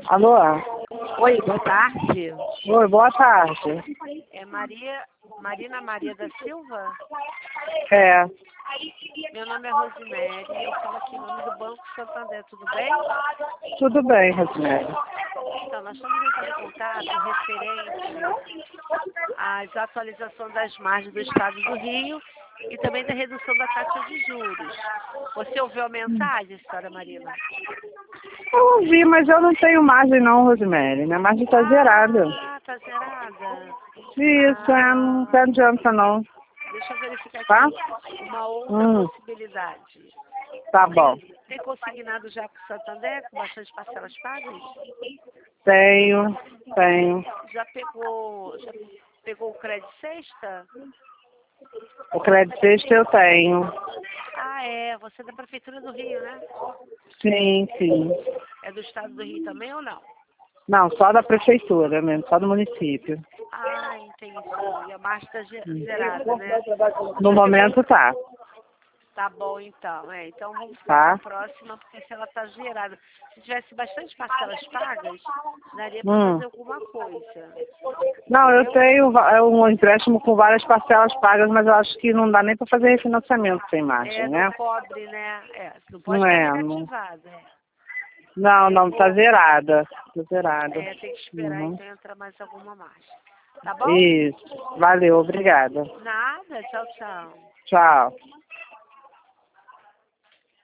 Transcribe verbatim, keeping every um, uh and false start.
Alô? Oi, boa tarde. Oi, boa tarde. É Maria, Marina Maria da Silva? É, Meu nome é Rosemary, eu falo aqui em nome do Banco Santander, tudo bem? tudo bem, Rosemary. Então, nós estamos entrando em contato referente às atualizações das margens do Estado do Rio e também da redução da taxa de juros. Você ouviu a mensagem, senhora Marina? Eu ouvi, mas eu não tenho margem não, Rosemary. Minha margem tá zerada. Ah, tá zerada. Isso, é, não Ah, tem adianta não. deixa eu verificar Tá? aqui uma outra Hum, possibilidade. tá bom. Tem, tem consignado já com o Santander, com bastante parcelas pagas? Tenho, tenho. Já pegou, já pegou o crédito sexta? O crédito sexta eu tenho. Ah, é. Você é da Prefeitura do Rio, né? Sim, sim. É do Estado do Rio também ou não? Não, só da prefeitura mesmo, só do município. Ah, entendi. E a margem está Hum. zerada, né? No momento tá, Tá bom, então. É, então vamos ficar para a tá? próxima, porque se ela está zerada. Se tivesse bastante parcelas pagas, daria para Hum. fazer alguma coisa. Não, eu Entendeu? tenho va- é um empréstimo com várias parcelas pagas, mas eu acho que não dá nem para fazer refinanciamento sem margem, É, não né? cobre, né? É, não pode Não estar é, não, negativada. É. não, não, tá Pegou. zerada. Tá zerada. É, tem que esperar Uhum. então entrar mais alguma margem. Tá bom? Isso. Valeu, obrigada. Nada. Tchau, tchau. Tchau.